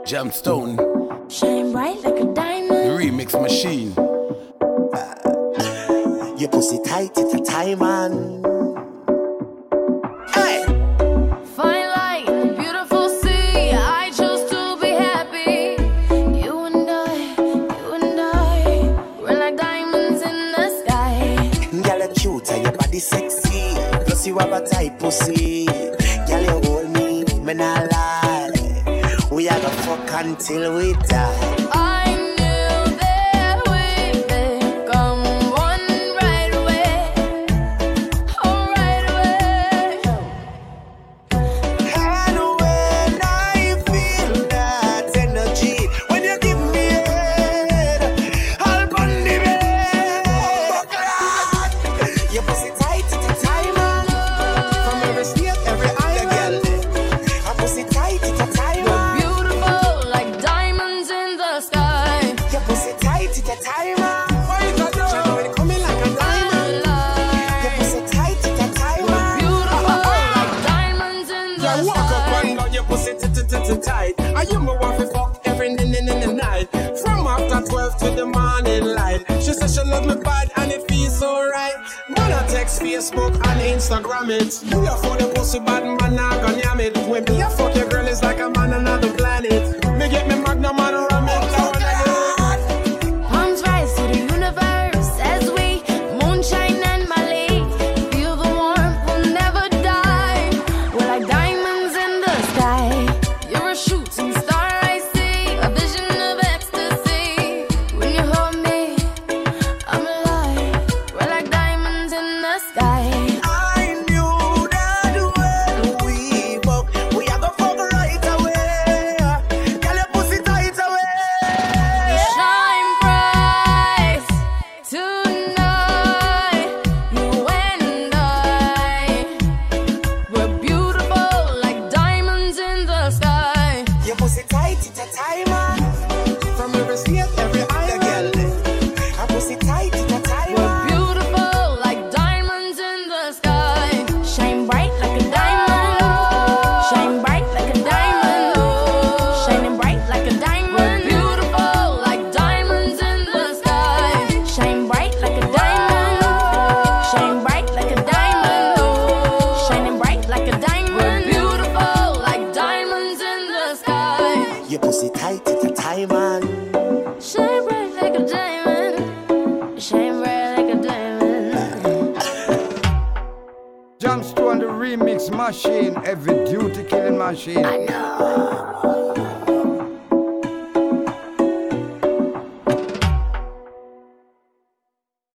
Gemstone, Shine bright like a the diamond. remix machine. Your pussy tight, it's a time, man. Hey! Fine light in the beautiful sea. I chose to be happy. You and I, we're like diamonds in the sky. Girl, you're cute and your body sexy. Plus you have a tight pussy. Girl, you hold me not lie. We are gonna fuck until we die. I knew that we'd become one right away. Oh, right away. And when I feel that energy, when you give me head, I'll burn the bed. Your pussy tight, it's a time, man. From every state, every island. Your pussy tight, it's a time, man. Beautiful like diamonds in the sky. Your pussy tight, it's a time, man. Why you got that? You know it coming like a diamond. Your pussy tight, it's a time, man. Beautiful like diamonds in the Yeah, walk up sky. and down your pussy tight. I you me want to fuck every in the night. From after 12 to the morning light. She said she love me bad and it feels so right. Wanna text Facebook and Instagram it. You a fuck the pussy bad man not gonna yam it. When me a fuck your girl is like a man on another planet. Me get me magnum and ram it down again. Palms rise to the universe as we moonshine and Mali. Feel the warmth, we'll never die. We're like diamonds in the sky. You're a shooting star, I see. A vision of ecstasy. When you hold me, I'm alive. We're like diamonds in the sky. I knew that when we fuck, we are gonna fuck right away. Girl, your pussy tight away. Shine bright tonight. You and I, we're beautiful like diamonds in the sky. Your pussy tight, it's a time, man. From every state, every island. Your pussy tight, it's a time, We're man. beautiful like diamonds in the sky. Shine bright like a diamond. Shine bright like a diamond. Shining bright like a diamond. We're beautiful like diamonds in the sky. Shine bright like a diamond. Shine bright like a diamond. Shining bright like a diamond. We're beautiful like diamonds in the sky. Your pussy tight, it's a time, man. Shine bright like a diamond. Shine bright like a diamond. Gemstone, the remix machine, every duty killing machine. I know.